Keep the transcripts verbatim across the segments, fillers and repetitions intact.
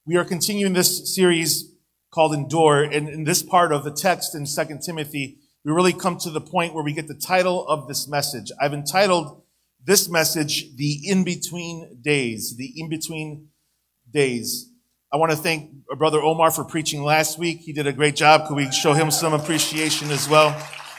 We are continuing this series called Endure, and in this part of the text in Second Timothy, we really come to the point where we get the title of this message. I've entitled this message, The In-Between Days, The In-Between Days. I want to thank Brother Omar for preaching last week. He did a great job. Could we show him some appreciation as well?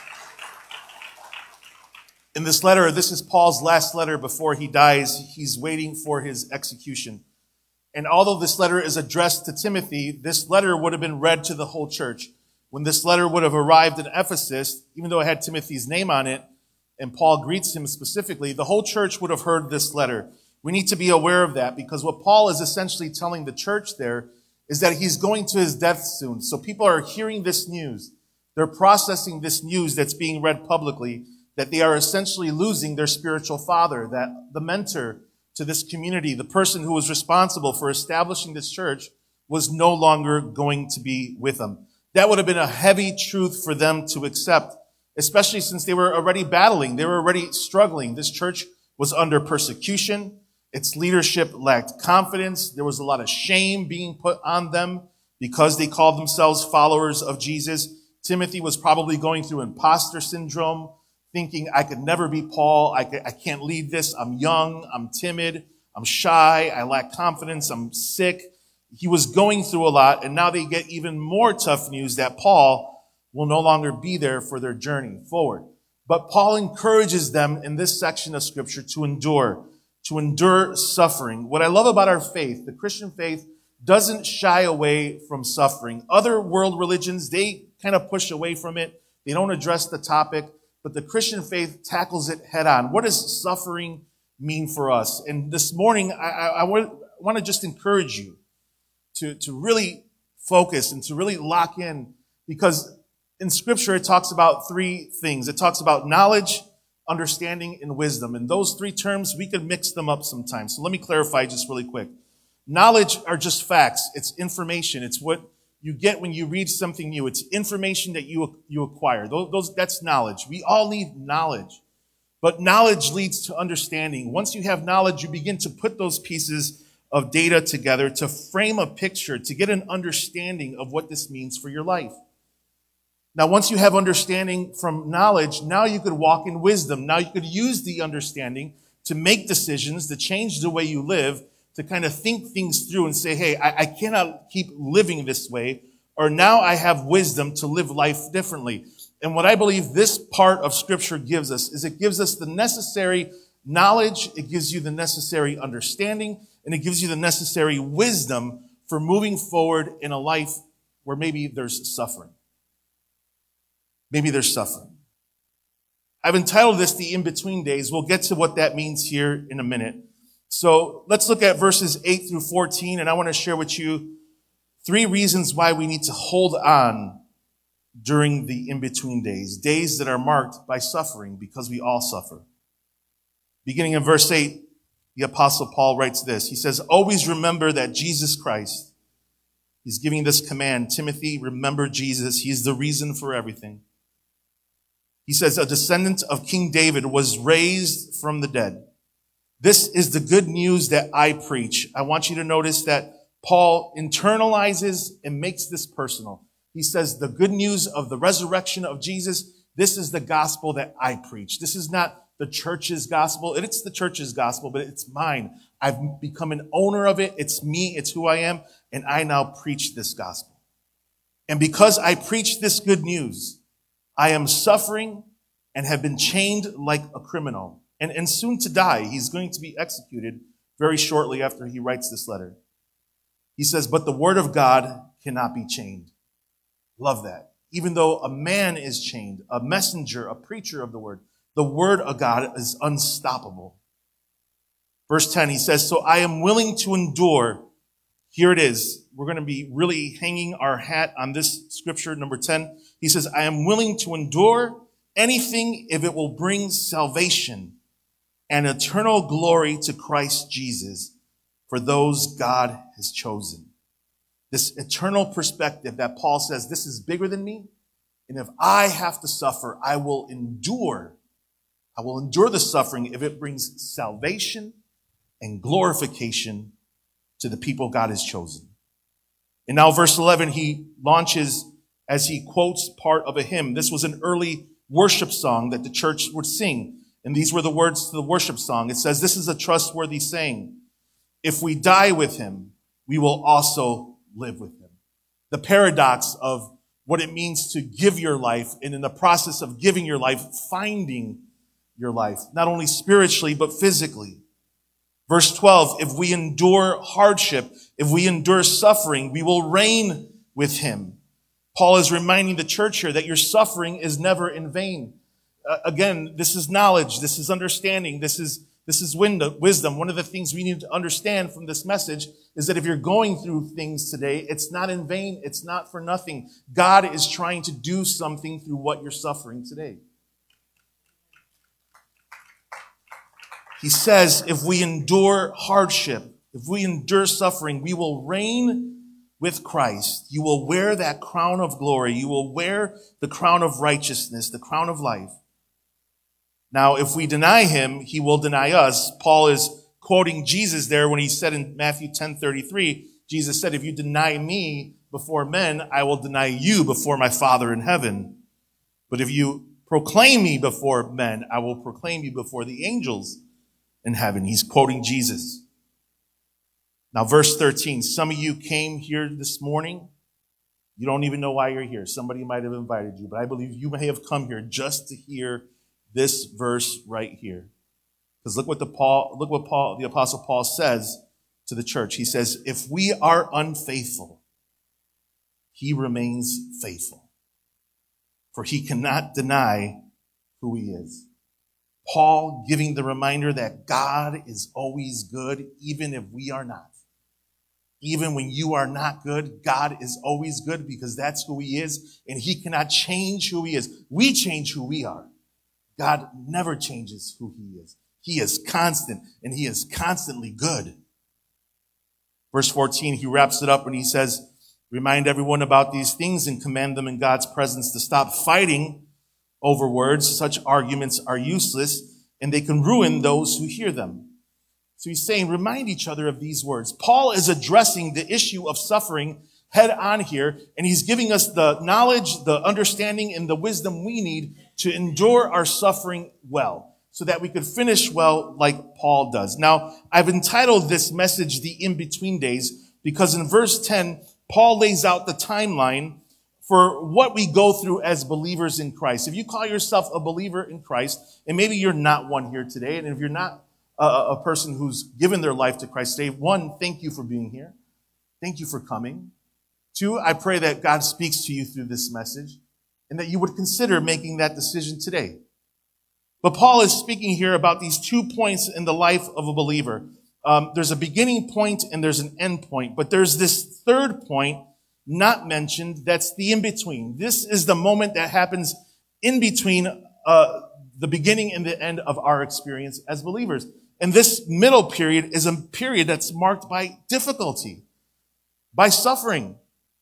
In this letter, this is Paul's last letter before he dies. He's waiting for his execution. And although this letter is addressed to Timothy, this letter would have been read to the whole church. When this letter would have arrived in Ephesus, even though it had Timothy's name on it, and Paul greets him specifically, the whole church would have heard this letter. We need to be aware of that, because what Paul is essentially telling the church there is that he's going to his death soon. So people are hearing this news. They're processing this news that's being read publicly, that they are essentially losing their spiritual father, that the mentor to this community, the person who was responsible for establishing this church, was no longer going to be with them. That would have been a heavy truth for them to accept, especially since they were already battling. They were already struggling. This church was under persecution. Its leadership lacked confidence. There was a lot of shame being put on them because they called themselves followers of Jesus. Timothy was probably going through imposter syndrome, thinking, I could never be Paul. I, could, I can't lead this. I'm young. I'm timid. I'm shy. I lack confidence. I'm sick. He was going through a lot, and now they get even more tough news that Paul will no longer be there for their journey forward. But Paul encourages them in this section of Scripture to endure, to endure suffering. What I love about our faith, the Christian faith, doesn't shy away from suffering. Other world religions, they kind of push away from it. They don't address the topic. But the Christian faith tackles it head on. What does suffering mean for us? And this morning, I, I, I want to just encourage you to, to really focus and to really lock in, because in Scripture, it talks about three things. It talks about knowledge, understanding, and wisdom. And those three terms, we could mix them up sometimes. So let me clarify just really quick. Knowledge are just facts. It's information. It's what you get when you read something new. It's information that you, you acquire. Those, those, that's knowledge. We all need knowledge. But knowledge leads to understanding. Once you have knowledge, you begin to put those pieces of data together to frame a picture, to get an understanding of what this means for your life. Now, once you have understanding from knowledge, now you could walk in wisdom. Now you could use the understanding to make decisions, to change the way you live, to kind of think things through and say, hey, I, I cannot keep living this way, or now I have wisdom to live life differently. And what I believe this part of Scripture gives us is it gives us the necessary knowledge, it gives you the necessary understanding, and it gives you the necessary wisdom for moving forward in a life where maybe there's suffering. Maybe there's suffering. I've entitled this The In-Between Days. We'll get to what that means here in a minute. So let's look at verses eight through fourteen, and I want to share with you three reasons why we need to hold on during the in-between days, days that are marked by suffering, because we all suffer. Beginning in verse eight, the Apostle Paul writes this. He says, always remember that Jesus Christ, he's giving this command, Timothy, remember Jesus. He's the reason for everything. He says, a descendant of King David was raised from the dead. This is the good news that I preach. I want you to notice that Paul internalizes and makes this personal. He says, the good news of the resurrection of Jesus, this is the gospel that I preach. This is not the church's gospel. It's the church's gospel, but it's mine. I've become an owner of it. It's me. It's who I am. And I now preach this gospel. And because I preach this good news, I am suffering and have been chained like a criminal. And, and soon to die. He's going to be executed very shortly after he writes this letter. He says, but the word of God cannot be chained. Love that. Even though a man is chained, a messenger, a preacher of the word, the word of God is unstoppable. Verse ten, he says, so I am willing to endure. Here it is. We're going to be really hanging our hat on this scripture, number ten. He says, I am willing to endure anything if it will bring salvation and eternal glory to Christ Jesus for those God has chosen. This eternal perspective that Paul says, this is bigger than me. And if I have to suffer, I will endure. I will endure the suffering if it brings salvation and glorification to the people God has chosen. And now verse eleven, he launches as he quotes part of a hymn. This was an early worship song that the church would sing. And these were the words to the worship song. It says, this is a trustworthy saying. If we die with him, we will also live with him. The paradox of what it means to give your life, and in the process of giving your life, finding your life, not only spiritually, but physically. Verse twelve, if we endure hardship, if we endure suffering, we will reign with him. Paul is reminding the church here that your suffering is never in vain. Uh, again, this is knowledge. This is understanding. This is, this is wisdom. One of the things we need to understand from this message is that if you're going through things today, it's not in vain. It's not for nothing. God is trying to do something through what you're suffering today. He says, if we endure hardship, if we endure suffering, we will reign with Christ. You will wear that crown of glory. You will wear the crown of righteousness, the crown of life. Now, if we deny him, he will deny us. Paul is quoting Jesus there when he said in Matthew ten thirty-three, Jesus said, if you deny me before men, I will deny you before my Father in heaven. But if you proclaim me before men, I will proclaim you before the angels in heaven. He's quoting Jesus. Now, verse thirteen, some of you came here this morning. You don't even know why you're here. Somebody might have invited you, but I believe you may have come here just to hear this verse right here. Because look what the Paul, look what Paul, the Apostle Paul says to the church. He says, if we are unfaithful, he remains faithful, for he cannot deny who he is. Paul giving the reminder that God is always good, even if we are not. Even when you are not good, God is always good because that's who he is, and he cannot change who he is. We change who we are. God never changes who he is. He is constant, and he is constantly good. Verse fourteen, he wraps it up when he says, remind everyone about these things and command them in God's presence to stop fighting over words. Such arguments are useless, and they can ruin those who hear them. So he's saying, remind each other of these words. Paul is addressing the issue of suffering head on here, and he's giving us the knowledge, the understanding, and the wisdom we need to endure our suffering well, so that we could finish well like Paul does. Now, I've entitled this message, The In-Between Days, because in verse ten, Paul lays out the timeline for what we go through as believers in Christ. If you call yourself a believer in Christ, and maybe you're not one here today, and if you're not a, a person who's given their life to Christ today, one, thank you for being here. Thank you for coming. Two, I pray that God speaks to you through this message and that you would consider making that decision today. But Paul is speaking here about these two points in the life of a believer. Um, there's a beginning point and there's an end point, but there's this third point not mentioned. That's the in-between. This is the moment that happens in between uh, the beginning and the end of our experience as believers. And this middle period is a period that's marked by difficulty, by suffering.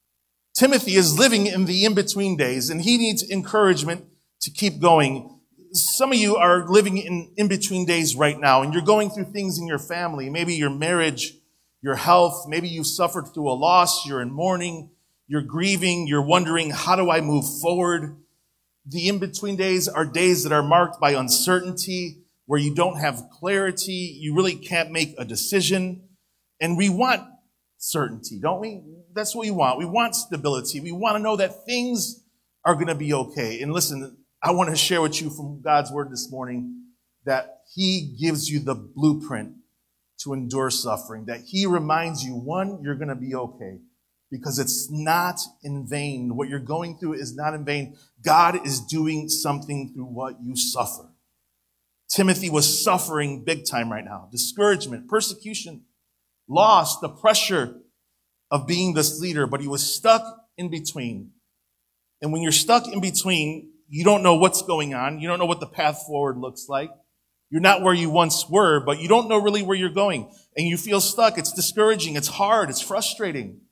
Timothy is living in the in-between days, and he needs encouragement to keep going. Some of you are living in in-between days right now, and you're going through things in your family, maybe your marriage, your health, maybe you've suffered through a loss, you're in mourning, you're grieving, you're wondering, how do I move forward? The in-between days are days that are marked by uncertainty, where you don't have clarity, you really can't make a decision, and we want certainty, don't we? That's what we want. We want stability. We want to know that things are going to be okay. And listen, I want to share with you from God's word this morning that he gives you the blueprint to endure suffering, that he reminds you, one, you're going to be okay because it's not in vain. What you're going through is not in vain. God is doing something through what you suffer. Timothy was suffering big time right now. Discouragement, persecution, loss, the pressure of being this leader, but he was stuck in between. And when you're stuck in between, you don't know what's going on. You don't know what the path forward looks like. You're not where you once were, but you don't know really where you're going. And you feel stuck. It's discouraging. It's hard. It's frustrating.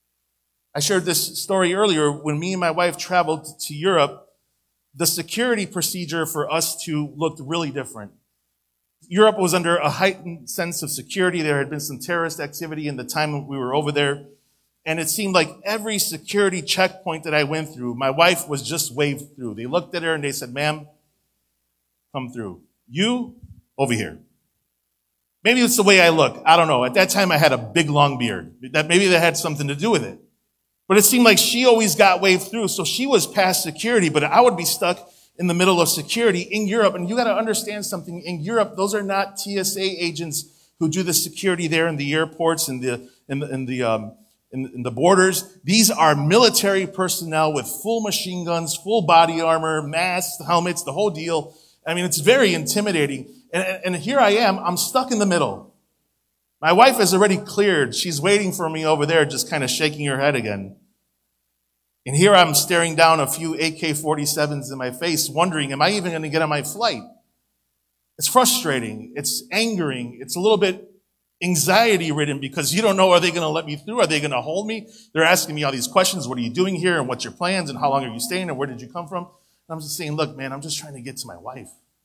I shared this story earlier. When me and my wife traveled to Europe, the security procedure for us two looked really different. Europe was under a heightened sense of security. There had been some terrorist activity in the time we were over there. And it seemed like every security checkpoint that I went through, my wife was just waved through. They looked at her and they said, ma'am, come through. You, over here. Maybe it's the way I look. I don't know. At that time, I had a big, long beard. That maybe that had something to do with it. But it seemed like she always got waved through. So she was past security, but I would be stuck in the middle of security in Europe. And you got to understand something. In Europe, those are not T S A agents who do the security there in the airports and the, in the, in the, um, in, in the borders. These are military personnel with full machine guns, full body armor, masks, helmets, the whole deal. I mean, it's very intimidating. And, and here I am, I'm stuck in the middle. My wife has already cleared. She's waiting for me over there, just kind of shaking her head again. And here I'm staring down a few A K forty-sevens in my face, wondering, am I even going to get on my flight? It's frustrating. It's angering. It's a little bit anxiety-ridden because you don't know, are they going to let me through? Are they going to hold me? They're asking me all these questions. What are you doing here? And what's your plans? And how long are you staying? And where did you come from? And I'm just saying, look, man, I'm just trying to get to my wife.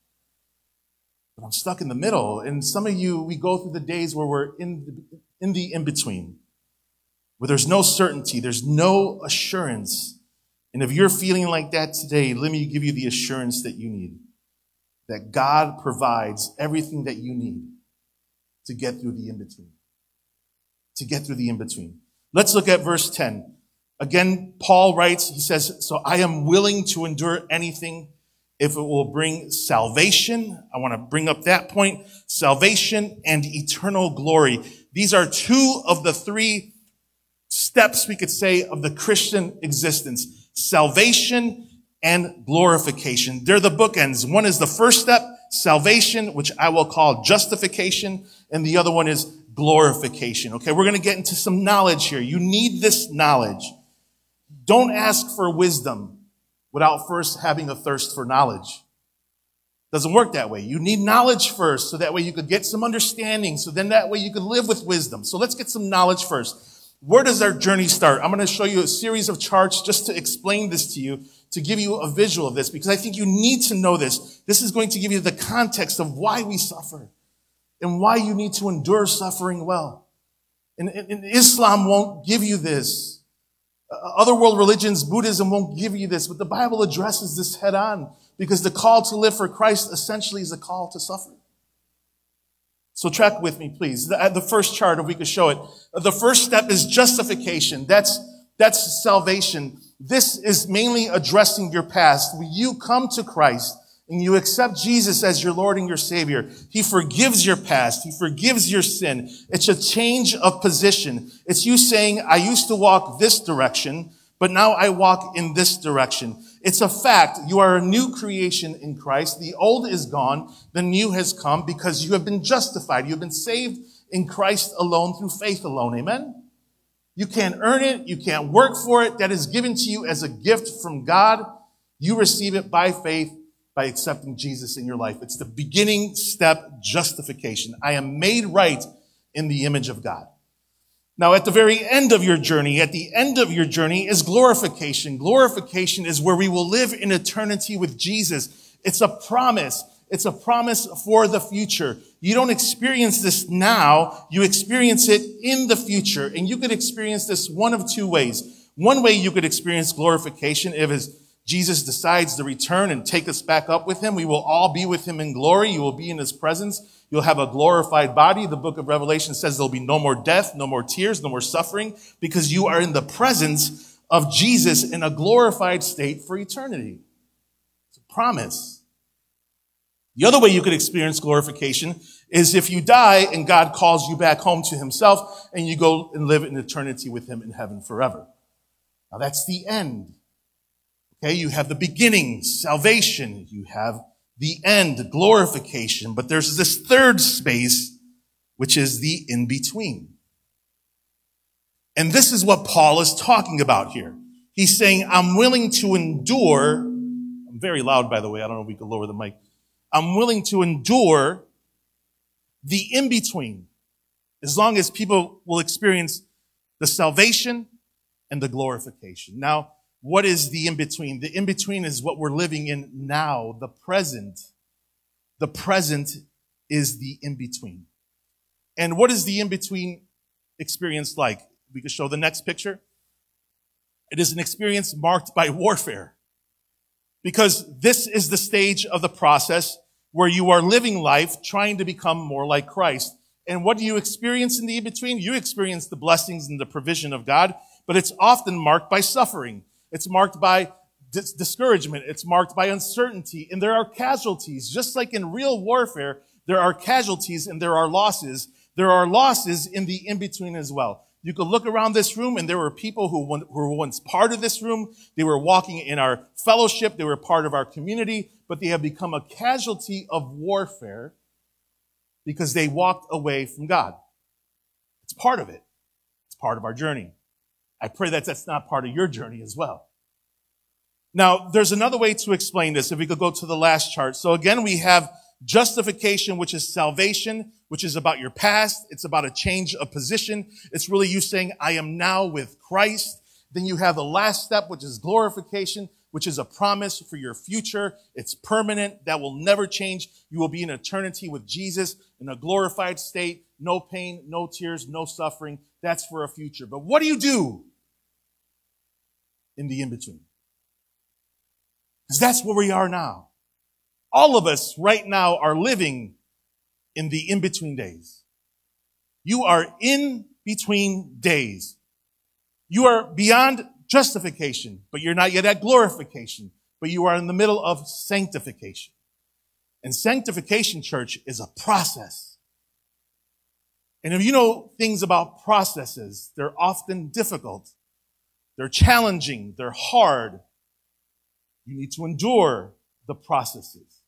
But I'm stuck in the middle. And some of you, we go through the days where we're in the, in the in-between, where there's no certainty, there's no assurance. And if you're feeling like that today, let me give you the assurance that you need. That God provides everything that you need to get through the in-between. To get through the in-between. Let's look at verse ten. Again, Paul writes, he says, so I am willing to endure anything if it will bring salvation. I want to bring up that point. Salvation and eternal glory. These are two of the three steps, we could say, of the Christian existence. Salvation and glorification. They're the bookends. One is the first step, salvation, which I will call justification, and the other one is glorification. Okay, we're going to get into some knowledge here. You need this knowledge. Don't ask for wisdom without first having a thirst for knowledge. Doesn't work that way. You need knowledge first, so that way you could get some understanding, so then that way you could live with wisdom. So let's get some knowledge first. Where does our journey start? I'm going to show you a series of charts just to explain this to you, to give you a visual of this, because I think you need to know this. This is going to give you the context of why we suffer and why you need to endure suffering well. And, and, and Islam won't give you this. Other world religions, Buddhism won't give you this, but the Bible addresses this head on, because the call to live for Christ essentially is a call to suffer. So track with me, please. The, the first chart, if we could show it. The first step is justification. That's, that's salvation. This is mainly addressing your past. When you come to Christ and you accept Jesus as your Lord and your Savior, He forgives your past. He forgives your sin. It's a change of position. It's you saying, I used to walk this direction, but now I walk in this direction. It's a fact. You are a new creation in Christ. The old is gone. The new has come because you have been justified. You have been saved in Christ alone through faith alone. Amen? You can't earn it. You can't work for it. That is given to you as a gift from God. You receive it by faith, by accepting Jesus in your life. It's the beginning step, justification. I am made right in the image of God. Now, at the very end of your journey, at the end of your journey is glorification. Glorification is where we will live in eternity with Jesus. It's a promise. It's a promise for the future. You don't experience this now. You experience it in the future. And you could experience this one of two ways. One way you could experience glorification if it's Jesus decides to return and take us back up with Him. We will all be with Him in glory. You will be in His presence. You'll have a glorified body. The book of Revelation says there'll be no more death, no more tears, no more suffering, because you are in the presence of Jesus in a glorified state for eternity. It's a promise. The other way you could experience glorification is if you die and God calls you back home to Himself and you go and live in eternity with Him in heaven forever. Now that's the end. Okay, you have the beginning, salvation. You have the end, glorification. But there's this third space, which is the in-between. And this is what Paul is talking about here. He's saying, I'm willing to endure. I'm very loud, by the way. I don't know if we could lower the mic. I'm willing to endure the in-between as long as people will experience the salvation and the glorification. Now, what is the in-between? The in-between is what we're living in now, the present. The present is the in-between. And what is the in-between experience like? We could show the next picture. It is an experience marked by warfare. Because this is the stage of the process where you are living life trying to become more like Christ. And what do you experience in the in-between? You experience the blessings and the provision of God, but it's often marked by suffering. It's marked by dis- discouragement. It's marked by uncertainty. And there are casualties. Just like in real warfare, there are casualties and there are losses. There are losses in the in-between as well. You could look around this room and there were people who were once part of this room. They were walking in our fellowship. They were part of our community, but they have become a casualty of warfare because they walked away from God. It's part of it. It's part of our journey. I pray that that's not part of your journey as well. Now, there's another way to explain this. If we could go to the last chart. So again, we have justification, which is salvation, which is about your past. It's about a change of position. It's really you saying, I am now with Christ. Then you have the last step, which is glorification, which is a promise for your future. It's permanent. That will never change. You will be in eternity with Jesus in a glorified state. No pain, no tears, no suffering. That's for a future. But what do you do in the in-between? Because that's where we are now. All of us right now are living in the in-between days. You are in between days. You are beyond justification, but you're not yet at glorification, but you are in the middle of sanctification. And sanctification, church, is a process. And if you know things about processes, they're often difficult. They're challenging. They're hard. You need to endure the processes.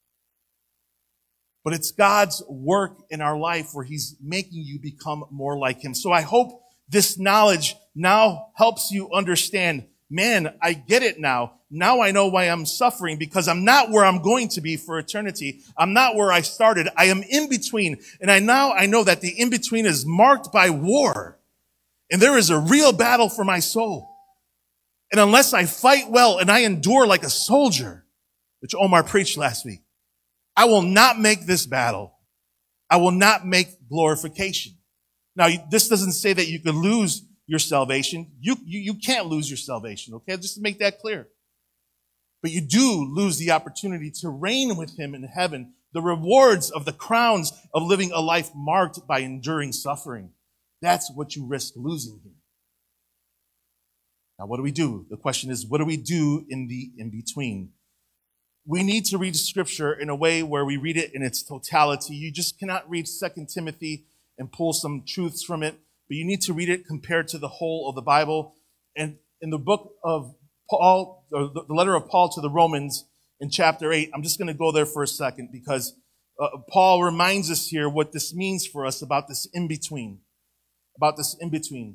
But it's God's work in our life where he's making you become more like him. So I hope this knowledge now helps you understand, man, I get it now. Now I know why I'm suffering, because I'm not where I'm going to be for eternity. I'm not where I started. I am in between. And I now I know that the in between is marked by war. And there is a real battle for my soul. And unless I fight well and I endure like a soldier, which Omar preached last week, I will not make this battle. I will not make glorification. Now, this doesn't say that you could lose your salvation. You, you, you can't lose your salvation, okay? Just to make that clear. But you do lose the opportunity to reign with him in heaven, the rewards of the crowns of living a life marked by enduring suffering. That's what you risk losing here. Now, what do we do? The question is, what do we do in the in-between? We need to read Scripture in a way where we read it in its totality. You just cannot read Second Timothy and pull some truths from it, but you need to read it compared to the whole of the Bible. And in the book of Paul, or the letter of Paul to the Romans in chapter eight, I'm just going to go there for a second because uh, Paul reminds us here what this means for us about this in-between, about this in-between.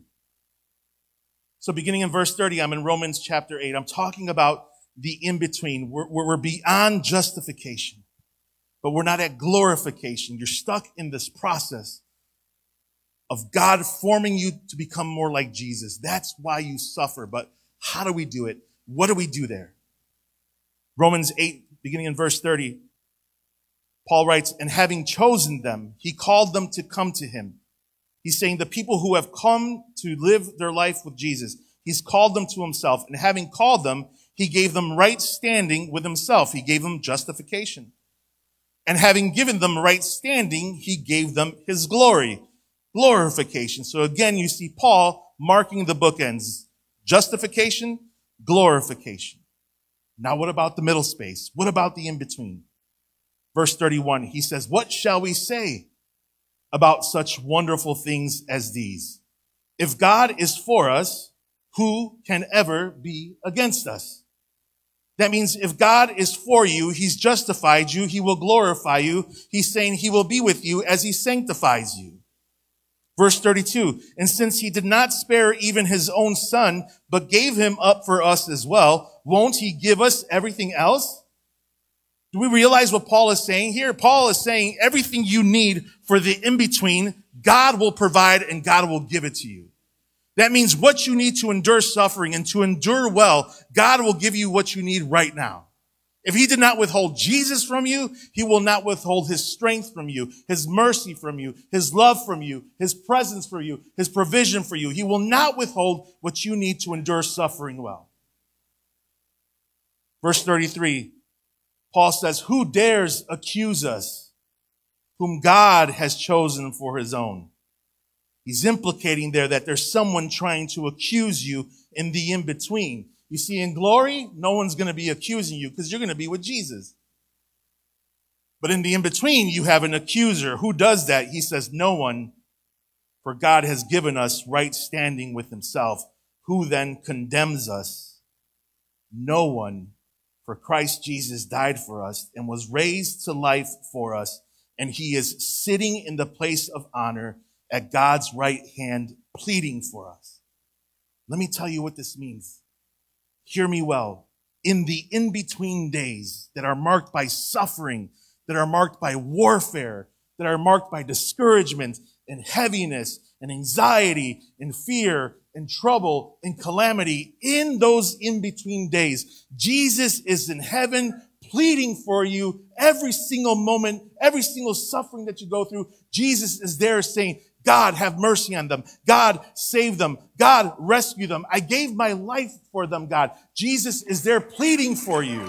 So beginning in verse thirty, I'm in Romans chapter eight. I'm talking about the in-between. We're, we're beyond justification, but we're not at glorification. You're stuck in this process of God forming you to become more like Jesus. That's why you suffer. But how do we do it? What do we do there? Romans eight, beginning in verse thirty, Paul writes, and having chosen them, he called them to come to him. He's saying the people who have come to live their life with Jesus, he's called them to himself. And having called them, he gave them right standing with himself. He gave them justification. And having given them right standing, he gave them his glory, glorification. So again, you see Paul marking the bookends. Justification, glorification. Now what about the middle space? What about the in-between? Verse thirty-one, he says, what shall we say about such wonderful things as these? If God is for us, who can ever be against us? That means if God is for you, he's justified you, he will glorify you. He's saying he will be with you as he sanctifies you. Verse thirty-two, and since he did not spare even his own son, but gave him up for us as well, won't he give us everything else? Do we realize what Paul is saying here? Paul is saying everything you need for the in-between, God will provide and God will give it to you. That means what you need to endure suffering and to endure well, God will give you what you need right now. If he did not withhold Jesus from you, he will not withhold his strength from you, his mercy from you, his love from you, his presence for you, his provision for you. He will not withhold what you need to endure suffering well. Verse thirty-three, Paul says, who dares accuse us, whom God has chosen for his own? He's implicating there that there's someone trying to accuse you in the in-between. You see, in glory, no one's going to be accusing you because you're going to be with Jesus. But in the in-between, you have an accuser. Who does that? He says, no one, for God has given us right standing with himself. Who then condemns us? No one, for Christ Jesus died for us and was raised to life for us, and he is sitting in the place of honor at God's right hand, pleading for us. Let me tell you what this means. Hear me well. In the in-between days that are marked by suffering, that are marked by warfare, that are marked by discouragement and heaviness and anxiety and fear and trouble and calamity, in those in-between days, Jesus is in heaven pleading for you every single moment, every single suffering that you go through. Jesus is there saying, God, have mercy on them. God, save them. God, rescue them. I gave my life for them, God. Jesus is there pleading for you.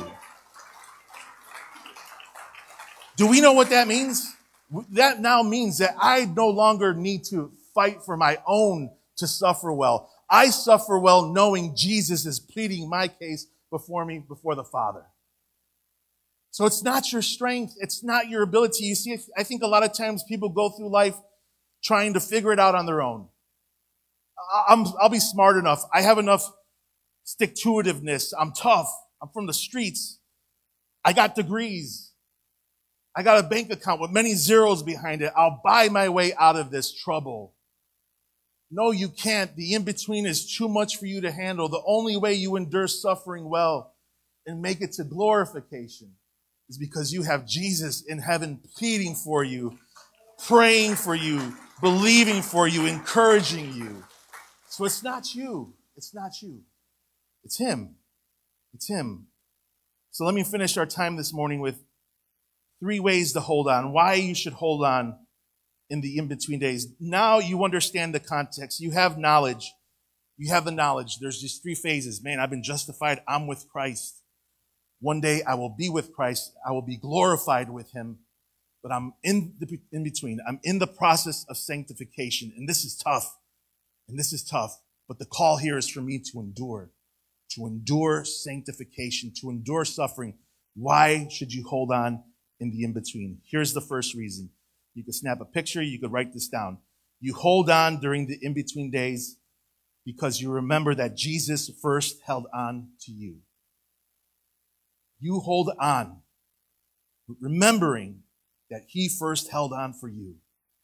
Do we know what that means? That now means that I no longer need to fight for my own to suffer well. I suffer well knowing Jesus is pleading my case before me, before the Father. So it's not your strength. It's not your ability. You see, I think a lot of times people go through life trying to figure it out on their own. I'm, I'll be smart enough. I have enough stick-to-itiveness. I'm tough. I'm from the streets. I got degrees. I got a bank account with many zeros behind it. I'll buy my way out of this trouble. No, you can't. The in-between is too much for you to handle. The only way you endure suffering well and make it to glorification is because you have Jesus in heaven pleading for you, praying for you, believing for you, encouraging you. So it's not you. It's not you. It's him. It's him. So let me finish our time this morning with three ways to hold on. Why you should hold on in the in-between days. Now you understand the context. You have knowledge. You have the knowledge. There's these three phases. Man, I've been justified. I'm with Christ. One day I will be with Christ. I will be glorified with him. But I'm in the in between. I'm in the process of sanctification. And this is tough. And this is tough. But the call here is for me to endure. To endure sanctification. To endure suffering. Why should you hold on in the in-between? Here's the first reason. You could snap a picture. You could write this down. You hold on during the in-between days because you remember that Jesus first held on to you. You hold on, remembering that he first held on for you.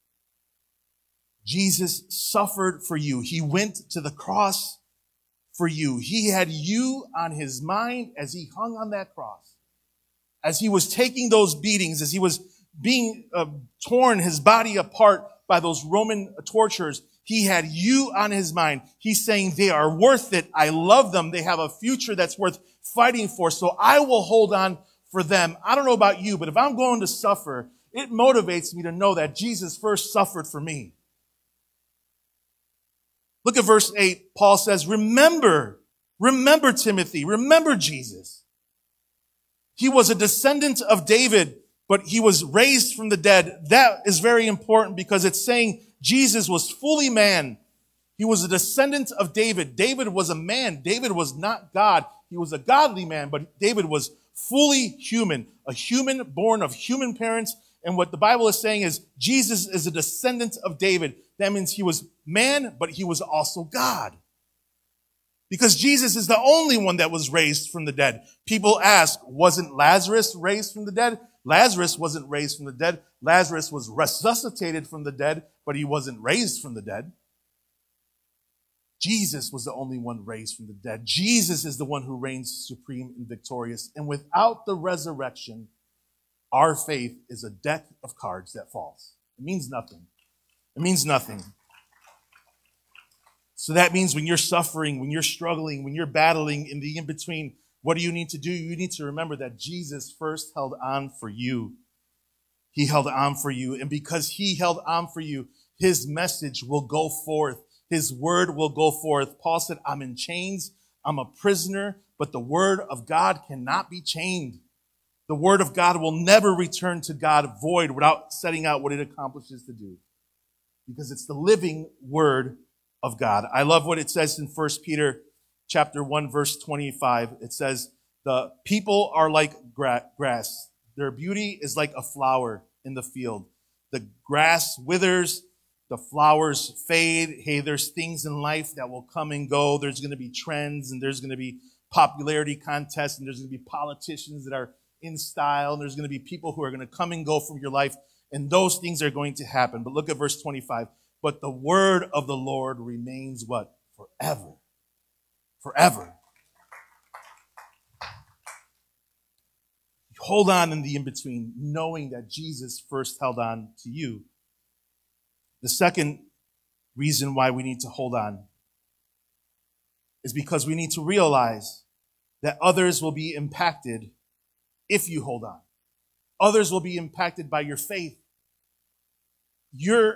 Jesus suffered for you. He went to the cross for you. He had you on his mind as he hung on that cross. As he was taking those beatings, as he was being uh, torn his body apart by those Roman torturers, he had you on his mind. He's saying they are worth it. I love them. They have a future that's worth fighting for. So I will hold on for them. I don't know about you, but if I'm going to suffer, it motivates me to know that Jesus first suffered for me. Look at verse eight. Paul says, remember, remember Timothy, remember Jesus. He was a descendant of David, but he was raised from the dead. That is very important because it's saying Jesus was fully man. He was a descendant of David. David was a man. David was not God. He was a godly man, but David was fully human, a human born of human parents. And what the Bible is saying is Jesus is a descendant of David. That means he was man, but he was also God. Because Jesus is the only one that was raised from the dead. People ask, wasn't Lazarus raised from the dead? Lazarus wasn't raised from the dead. Lazarus was resuscitated from the dead, but he wasn't raised from the dead. Jesus was the only one raised from the dead. Jesus is the one who reigns supreme and victorious. And without the resurrection, our faith is a deck of cards that falls. It means nothing. It means nothing. So that means when you're suffering, when you're struggling, when you're battling in the in-between, What do you need to do? You need to remember that Jesus first held on for you. He held on for you. And because he held on for you, his message will go forth. His word will go forth. Paul said, I'm in chains. I'm a prisoner, but the word of God cannot be chained. The word of God will never return to God void without setting out what it accomplishes to do. Because it's the living word of God. I love what it says in First Peter chapter one, verse twenty-five. It says, the people are like gra- grass. Their beauty is like a flower in the field. The grass withers, the flowers fade. Hey, there's things in life that will come and go. There's going to be trends, and there's going to be popularity contests, and there's going to be politicians that are in style, and there's going to be people who are going to come and go from your life, and those things are going to happen. But look at verse twenty-five. But the word of the Lord remains what? Forever. Forever. Hold on in the in-between, knowing that Jesus first held on to you. The second reason why we need to hold on is because we need to realize that others will be impacted if you hold on. Others will be impacted by your faith. Your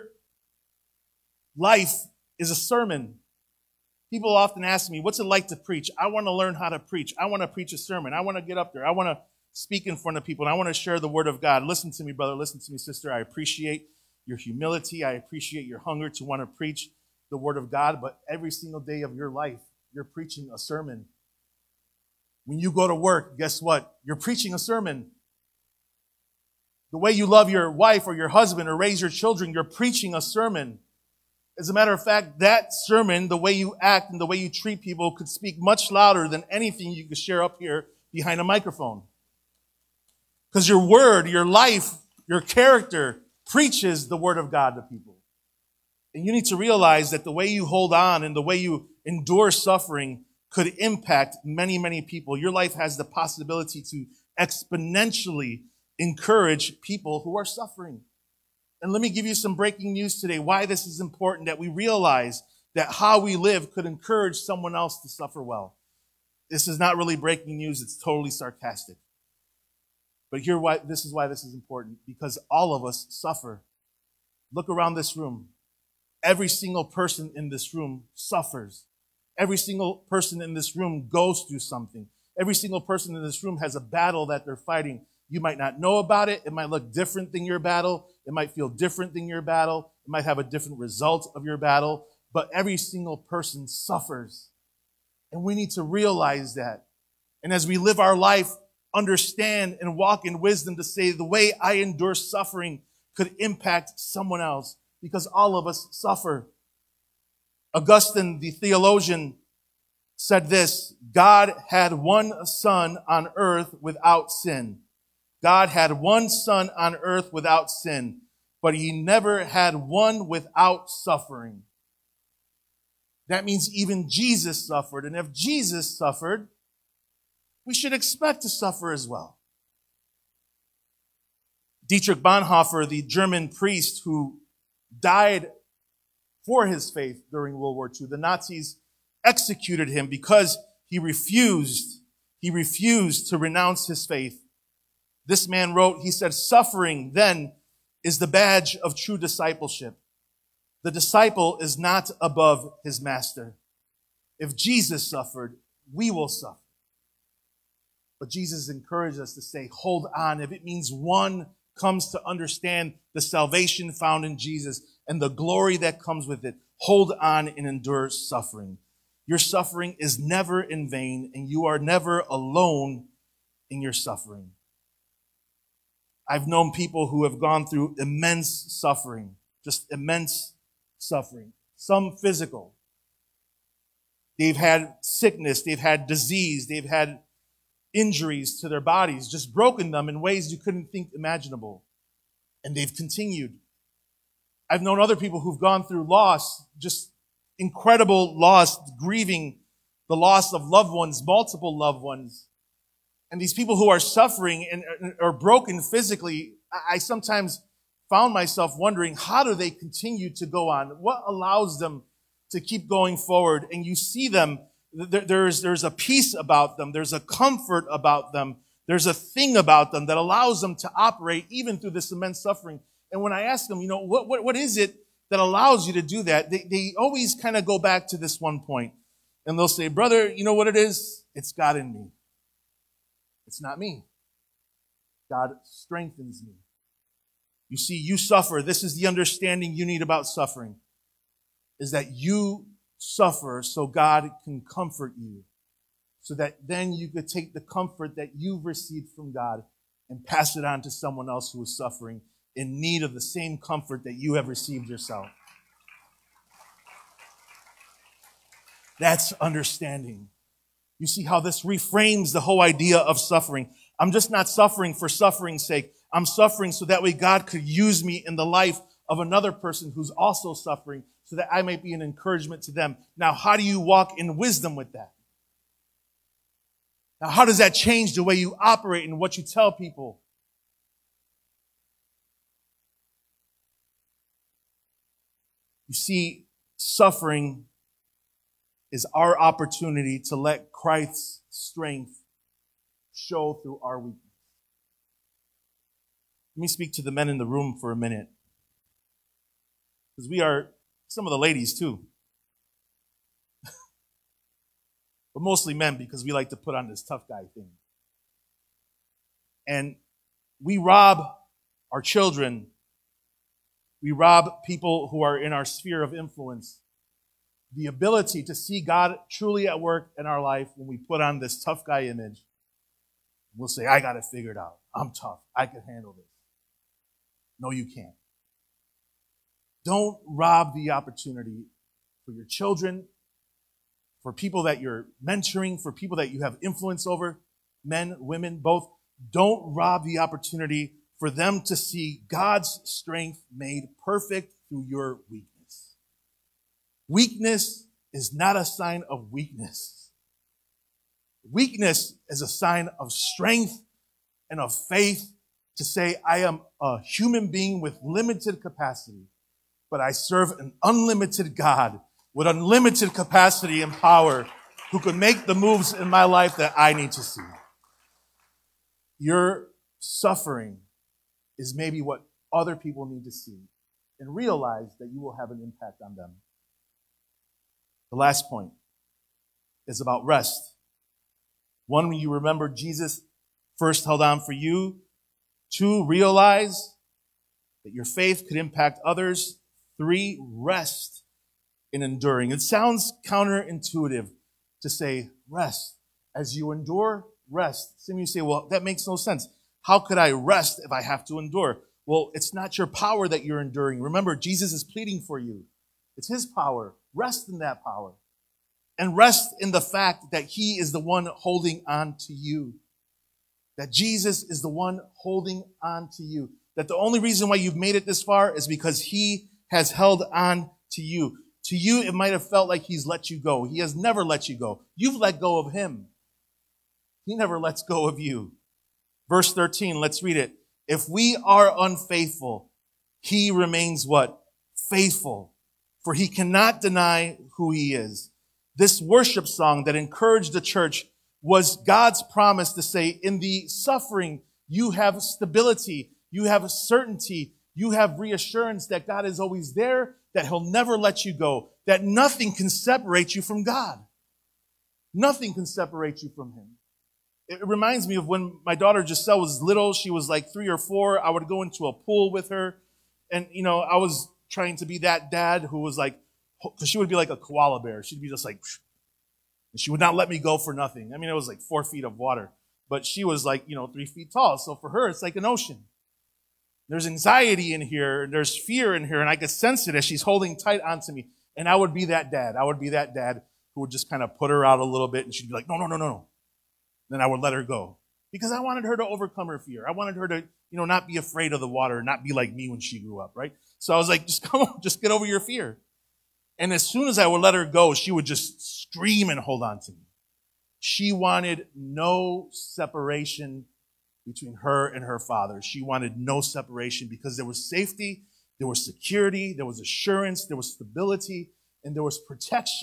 life is a sermon. People often ask me, what's it like to preach? I want to learn how to preach. I want to preach a sermon. I want to get up there. I want to speak in front of people, and I want to share the word of God. Listen to me, brother. Listen to me, sister. I appreciate your humility. I appreciate your hunger to want to preach the word of God, but every single day of your life, you're preaching a sermon. When you go to work, guess what? You're preaching a sermon. The way you love your wife or your husband or raise your children, you're preaching a sermon. As a matter of fact, that sermon, the way you act and the way you treat people, could speak much louder than anything you could share up here behind a microphone. Because your word, your life, your character preaches the word of God to people. And you need to realize that the way you hold on and the way you endure suffering could impact many, many people. Your life has the possibility to exponentially encourage people who are suffering. And let me give you some breaking news today, why this is important, that we realize that how we live could encourage someone else to suffer well. This is not really breaking news. It's totally sarcastic. But here, why this is why this is important, because all of us suffer. Look around this room. Every single person in this room suffers. Every single person in this room goes through something. Every single person in this room has a battle that they're fighting. You might not know about it. It might look different than your battle. It might feel different than your battle. It might have a different result of your battle. But every single person suffers. And we need to realize that. And as we live our life, understand and walk in wisdom to say the way I endure suffering could impact someone else, because all of us suffer. Augustine, the theologian, said this: God had one son on earth without sin. God had one son on earth without sin, but he never had one without suffering. That means even Jesus suffered. And if Jesus suffered, we should expect to suffer as well. Dietrich Bonhoeffer, the German priest who died for his faith during World War Two, the Nazis executed him because he refused, he refused to renounce his faith. This man wrote, he said, suffering then is the badge of true discipleship. The disciple is not above his master. If Jesus suffered, we will suffer. But Jesus encouraged us to say, hold on. If it means one comes to understand the salvation found in Jesus and the glory that comes with it, hold on and endure suffering. Your suffering is never in vain, and you are never alone in your suffering. I've known people who have gone through immense suffering, just immense suffering, some physical. They've had sickness, they've had disease, they've had injuries to their bodies, just broken them in ways you couldn't think imaginable. And they've continued. I've known other people who've gone through loss, just incredible loss, grieving the loss of loved ones, multiple loved ones. And these people who are suffering and are broken physically, I sometimes found myself wondering, how do they continue to go on? What allows them to keep going forward? And you see them, There, there's, there's a peace about them. There's a comfort about them. There's a thing about them that allows them to operate even through this immense suffering. And when I ask them, you know, what, what, what is it that allows you to do that? They, they always kind of go back to this one point. And they'll say, brother, you know what it is? It's God in me. It's not me. God strengthens me. You see, you suffer. This is the understanding you need about suffering, is that you suffer so God can comfort you, so that then you could take the comfort that you've received from God and pass it on to someone else who is suffering in need of the same comfort that you have received yourself. That's understanding. You see how this reframes the whole idea of suffering. I'm just not suffering for suffering's sake. I'm suffering so that way God could use me in the life of another person who's also suffering, so that I might be an encouragement to them. Now, how do you walk in wisdom with that? Now, how does that change the way you operate and what you tell people? You see, suffering is our opportunity to let Christ's strength show through our weakness. Let me speak to the men in the room for a minute, because we are some of the ladies too. But mostly men, because we like to put on this tough guy thing. And we rob our children. We rob people who are in our sphere of influence the ability to see God truly at work in our life when we put on this tough guy image. We'll say, I got it figured out. I'm tough. I can handle this. No, you can't. Don't rob the opportunity for your children, for people that you're mentoring, for people that you have influence over, men, women, both. Don't rob the opportunity for them to see God's strength made perfect through your weakness. Weakness is not a sign of weakness. Weakness is a sign of strength and of faith to say, I am a human being with limited capacity, but I serve an unlimited God with unlimited capacity and power who can make the moves in my life that I need to see. Your suffering is maybe what other people need to see and realize that you will have an impact on them. The last point is about rest. One, you remember Jesus first held on for you. Two, realize that your faith could impact others. Three, rest in enduring. It sounds counterintuitive to say rest. As you endure, rest. Some of you say, well, that makes no sense. How could I rest if I have to endure? Well, it's not your power that you're enduring. Remember, Jesus is pleading for you. It's his power. Rest in that power. And rest in the fact that he is the one holding on to you. That Jesus is the one holding on to you. That the only reason why you've made it this far is because he has held on to you. To you, it might have felt like he's let you go. He has never let you go. You've let go of him. He never lets go of you. Verse thirteen, let's read it. If we are unfaithful, he remains what? Faithful. For he cannot deny who he is. This worship song that encouraged the church was God's promise to say, in the suffering, you have stability, you have certainty, you have reassurance that God is always there, that he'll never let you go, that nothing can separate you from God. Nothing can separate you from him. It reminds me of when my daughter Giselle was little. She was like three or four. I would go into a pool with her. And, you know, I was trying to be that dad who was like, because she would be like a koala bear. She'd be just like, and she would not let me go for nothing. I mean, it was like four feet of water. But she was like, you know, three feet tall. So for her, it's like an ocean. There's anxiety in here. And there's fear in here. And I could sense it as she's holding tight onto me. And I would be that dad. I would be that dad who would just kind of put her out a little bit. And she'd be like, no, no, no, no, no. Then I would let her go. Because I wanted her to overcome her fear. I wanted her to, you know, not be afraid of the water, not be like me when she grew up, right? So I was like, just come on, just get over your fear. And as soon as I would let her go, she would just scream and hold on to me. She wanted no separation between her and her father. She wanted no separation because there was safety, there was security, there was assurance, there was stability, and there was protection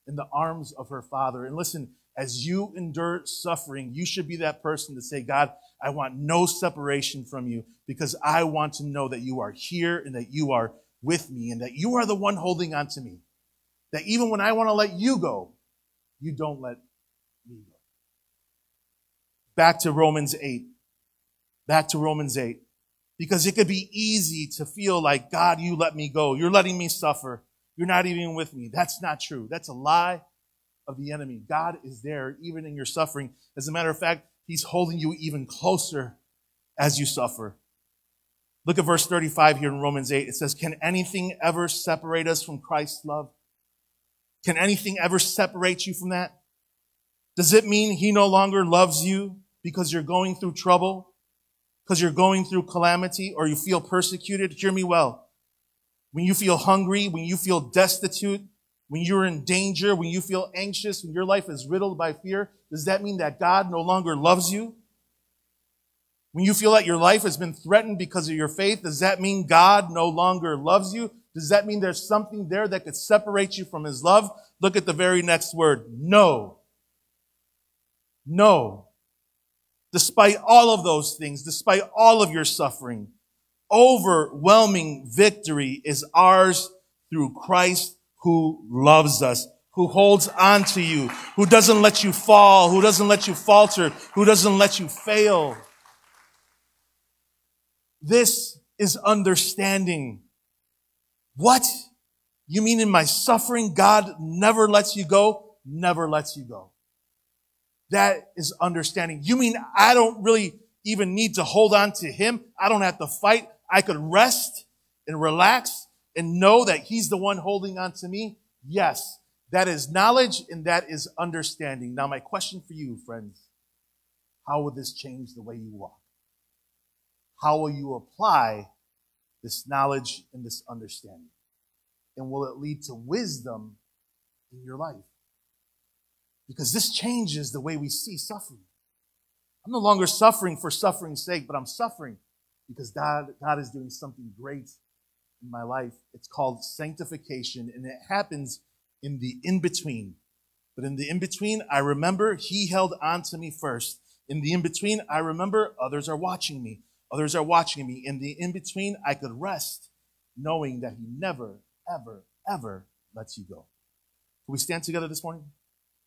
in the arms of her Father. And listen, as you endure suffering, you should be that person to say, God, I want no separation from you because I want to know that you are here and that you are with me and that you are the one holding on to me. That even when I want to let you go, you don't let me go. Back to Romans eight. Back to Romans eight. Because it could be easy to feel like, God, you let me go. You're letting me suffer. You're not even with me. That's not true. That's a lie of the enemy. God is there even in your suffering. As a matter of fact, he's holding you even closer as you suffer. Look at verse thirty-five here in Romans eight. It says, can anything ever separate us from Christ's love? Can anything ever separate you from that? Does it mean he no longer loves you because you're going through trouble? Because you're going through calamity or you feel persecuted? Hear me well. When you feel hungry, when you feel destitute, when you're in danger, when you feel anxious, when your life is riddled by fear, does that mean that God no longer loves you? When you feel that your life has been threatened because of your faith, does that mean God no longer loves you? Does that mean there's something there that could separate you from his love? Look at the very next word. No. No. Despite all of those things, despite all of your suffering, overwhelming victory is ours through Christ who loves us, who holds on to you, who doesn't let you fall, who doesn't let you falter, who doesn't let you fail. This is understanding. What? You mean in my suffering, God never lets you go? Never lets you go. That is understanding. You mean I don't really even need to hold on to him? I don't have to fight. I could rest and relax and know that he's the one holding on to me? Yes, that is knowledge and that is understanding. Now, my question for you, friends, how will this change the way you walk? How will you apply this knowledge and this understanding? And will it lead to wisdom in your life? Because this changes the way we see suffering. I'm no longer suffering for suffering's sake, but I'm suffering because God, God is doing something great in my life. It's called sanctification, and it happens in the in-between. But in the in-between, I remember he held on to me first. In the in-between, I remember others are watching me. Others are watching me. In the in-between, I could rest knowing that he never, ever, ever lets you go. Can we stand together this morning?